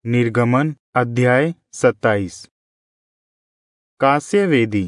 निर्गमन अध्याय 27। कांस्य वेदी।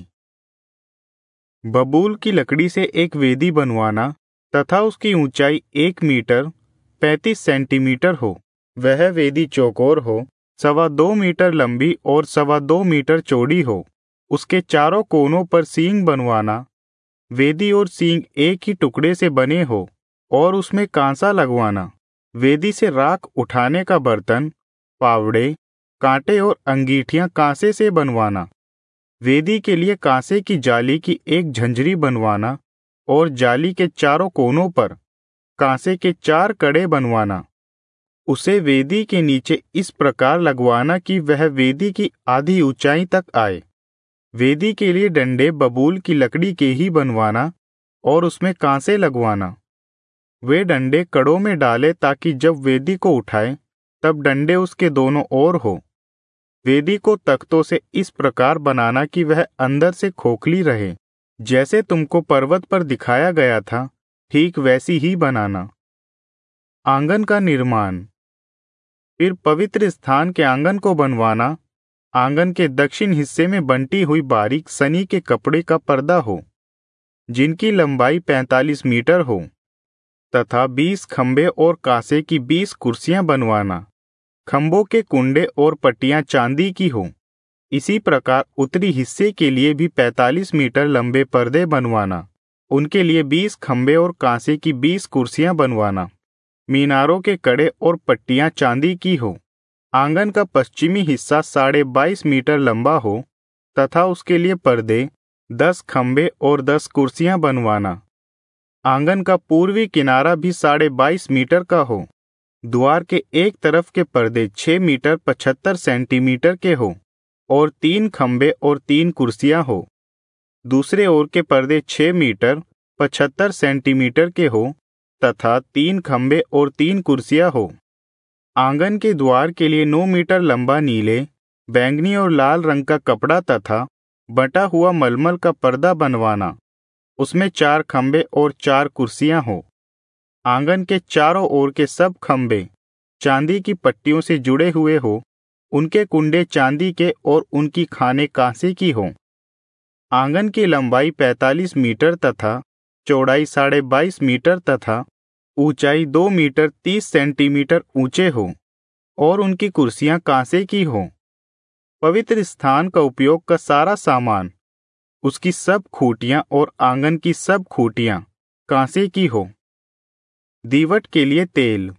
बबूल की लकड़ी से एक वेदी बनवाना तथा उसकी ऊंचाई 1 मीटर 35 सेंटीमीटर हो। वह वेदी चौकोर हो, 2.25 मीटर लंबी और 2.25 मीटर चौड़ी हो। उसके चारों कोनों पर सींग बनवाना। वेदी और सींग एक ही टुकड़े से बने हो और उसमें कांसा लगवाना। वेदी से राख उठाने का बर्तन, पावड़े, कांटे और अंगीठियां कांसे से बनवाना। वेदी के लिए कांसे की जाली की एक झंझरी बनवाना और जाली के चारों कोनों पर कांसे के 4 कड़े बनवाना। उसे वेदी के नीचे इस प्रकार लगवाना कि वह वेदी की आधी ऊंचाई तक आए। वेदी के लिए डंडे बबूल की लकड़ी के ही बनवाना और उसमें कांसे लगवाना। वे डंडे कड़ों में डाले ताकि जब वेदी को उठाए तब डंडे उसके दोनों ओर हो। वेदी को तख्तों से इस प्रकार बनाना कि वह अंदर से खोखली रहे। जैसे तुमको पर्वत पर दिखाया गया था, ठीक वैसी ही बनाना। आंगन का निर्माण। फिर पवित्र स्थान के आंगन को बनवाना। आंगन के दक्षिण हिस्से में बंटी हुई बारीक सनी के कपड़े का पर्दा हो, जिनकी लंबाई 45 मीटर हो, तथा 20 खंबे और कांसे की 20 कुर्सियां बनवाना। खंभों के कुंडे और पट्टियां चांदी की हो। इसी प्रकार उत्तरी हिस्से के लिए भी 45 मीटर लंबे पर्दे बनवाना। उनके लिए 20 खंबे और कांसे की 20 कुर्सियां बनवाना। मीनारों के कड़े और पट्टियां चांदी की हो। आंगन का पश्चिमी हिस्सा 22.5 मीटर लंबा हो तथा उसके लिए पर्दे, 10 खंबे और 10 कुर्सियां बनवाना। आंगन का पूर्वी किनारा भी 22.5 मीटर का हो। द्वार के एक तरफ के पर्दे 6 मीटर 75 सेंटीमीटर के हो और 3 खंबे और 3 कुर्सियां हो। दूसरे ओर के पर्दे 6 मीटर 75 सेंटीमीटर के हो तथा 3 खंबे और 3 कुर्सियां हो। आंगन के द्वार के लिए 9 मीटर लंबा नीले, बैंगनी और लाल रंग का कपड़ा तथा बटा हुआ मलमल का पर्दा बनवाना। उसमें 4 खंबे और 4 कुर्सियां हो। आंगन के चारों ओर के सब खंबे चांदी की पट्टियों से जुड़े हुए हो। उनके कुंडे चांदी के और उनकी खाने कांसे की हो। आंगन की लंबाई 45 मीटर तथा चौड़ाई 22.5 मीटर तथा ऊंचाई 2 मीटर 30 सेंटीमीटर ऊंचे हो और उनकी कुर्सियां कांसे की हो। पवित्र स्थान का उपयोग का सारा सामान, उसकी सब खूंटियां और आंगन की सब खूंटियां कांसे की हो। दीवट के लिए तेल।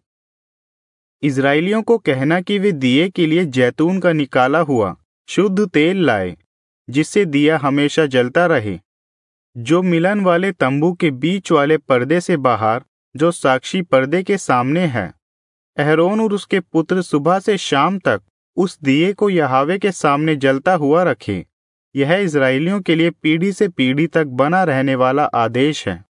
इजराइलियों को कहना कि वे दिए के लिए जैतून का निकाला हुआ शुद्ध तेल लाए, जिससे दिया हमेशा जलता रहे। जो मिलन वाले तंबू के बीच वाले पर्दे से बाहर, जो साक्षी पर्दे के सामने है, अहरोन और उसके पुत्र सुबह से शाम तक उस दिए को यहोवा के सामने जलता हुआ रखें। यह इजराइलियों के लिए पीढ़ी से पीढ़ी तक बना रहने वाला आदेश है।